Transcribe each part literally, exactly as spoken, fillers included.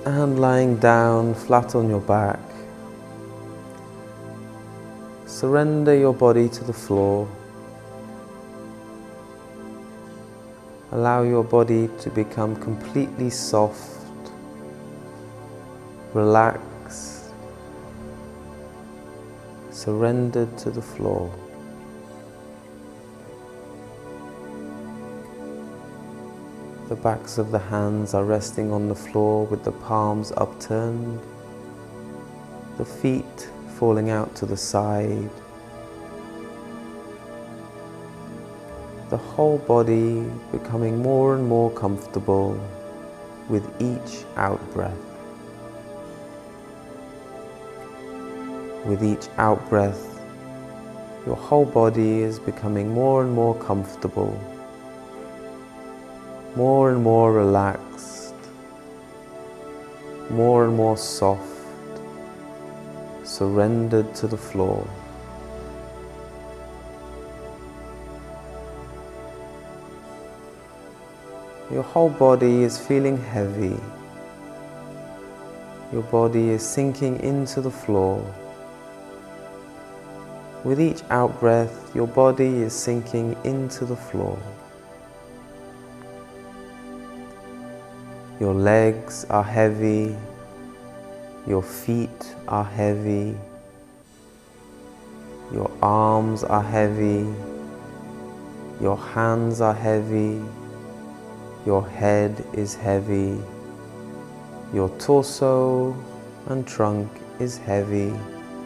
And lying down flat on your back, surrender your body to the floor. Allow your body to become completely soft, relaxed, surrendered to the floor. The backs of the hands are resting on the floor with the palms upturned, the feet falling out to the side. The whole body becoming more and more comfortable with each out-breath. With each out-breath, your whole body is becoming more and more comfortable, more and more relaxed, more and more soft, surrendered to the floor. Your whole body is feeling heavy. Your body is sinking into the floor. With each out-breath, your body is sinking into the floor. Your legs are heavy. Your feet are heavy. Your arms are heavy. Your hands are heavy. Your head is heavy. Your torso and trunk is heavy.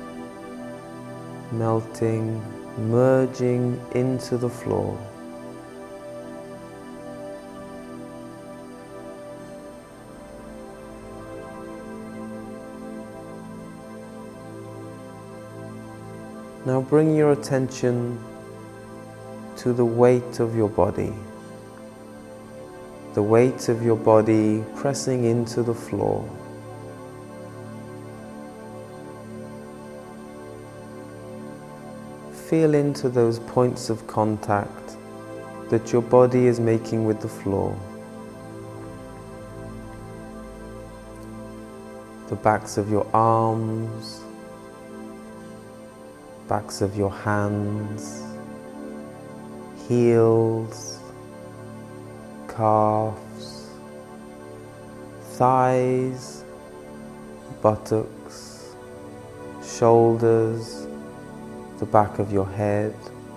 Melting, merging into the floor. Now bring your attention to the weight of your body. The weight of your body pressing into the floor. Feel into those points of contact that your body is making with the floor. The backs of your arms, backs of your hands, heels, calves, thighs, buttocks, shoulders, the back of your head,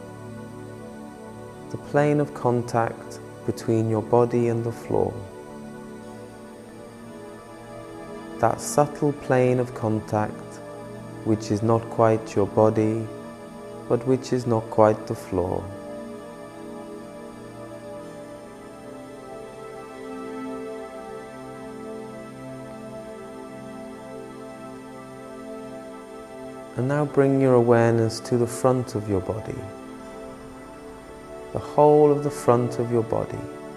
the plane of contact between your body and the floor. That subtle plane of contact which is not quite your body, but which is not quite the floor. And now bring your awareness to the front of your body, the whole of the front of your body.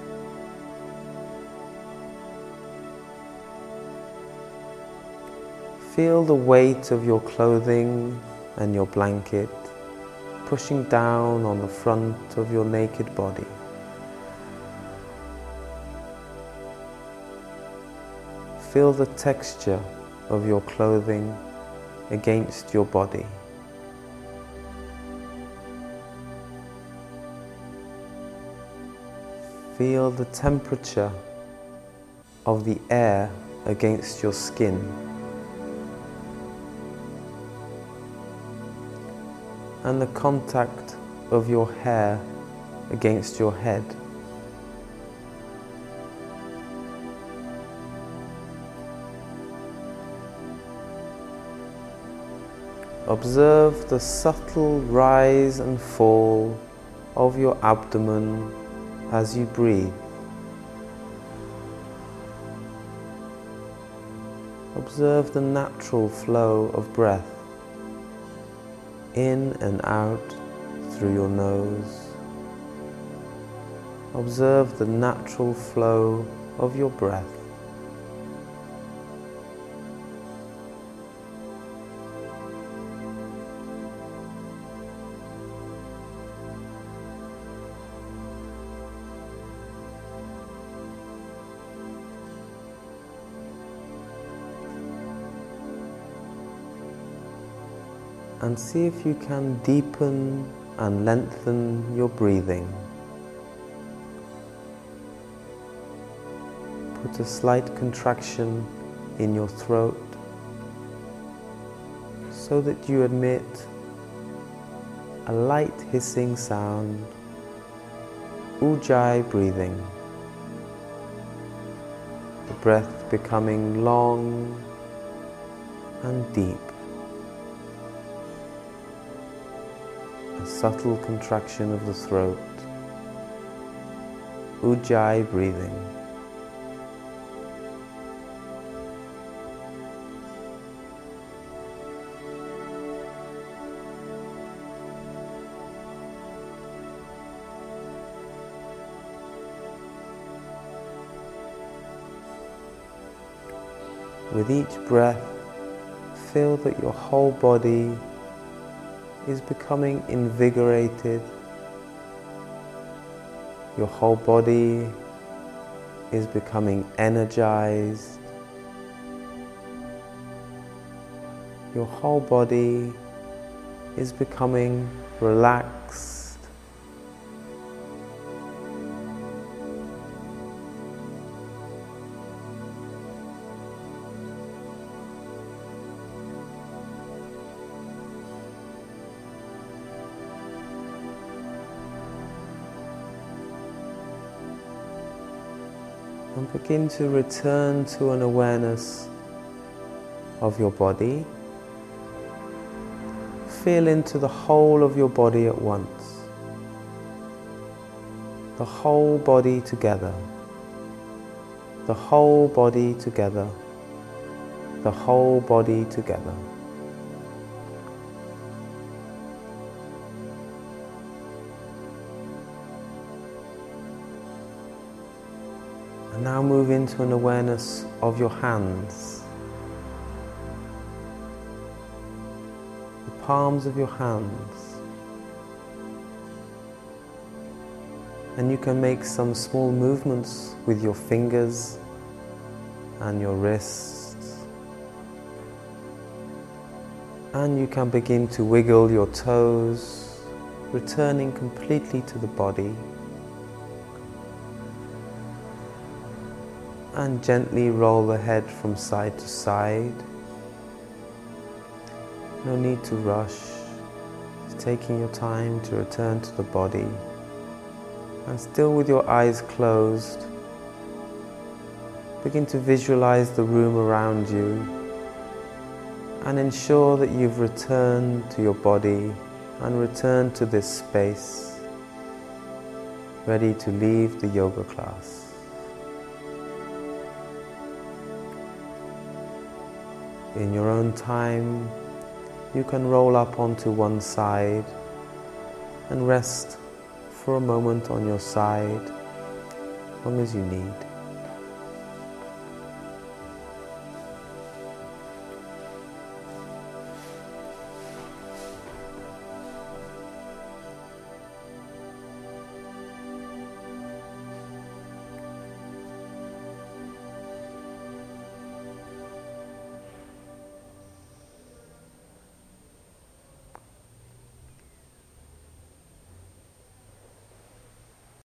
Feel the weight of your clothing and your blanket pushing down on the front of your naked body. Feel the texture of your clothing against your body. Feel the temperature of the air against your skin. And the contact of your hair against your head. Observe the subtle rise and fall of your abdomen as you breathe. Observe the natural flow of breath in and out through your nose. Observe the natural flow of your breath. and see if you can deepen and lengthen your breathing. Put a slight contraction in your throat so that you emit a light hissing sound, Ujjayi breathing. The breath becoming long and deep. A subtle contraction of the throat, Ujjayi breathing. With each breath, feel that your whole body is becoming invigorated. Your whole body is becoming energized. Your whole body is becoming relaxed. And begin to return to an awareness of your body. Feel into the whole of your body at once. The whole body together. The whole body together. The whole body together. And now move into an awareness of your hands. The palms of your hands. And you can make some small movements with your fingers and your wrists. And you can begin to wiggle your toes, returning completely to the body. And gently roll the head from side to side. No need to rush. Just taking your time to return to the body. And still with your eyes closed, begin to visualize the room around you and ensure that you've returned to your body and returned to this space, ready to leave the yoga class. In your own time, you can roll up onto one side and rest for a moment on your side, as long as you need.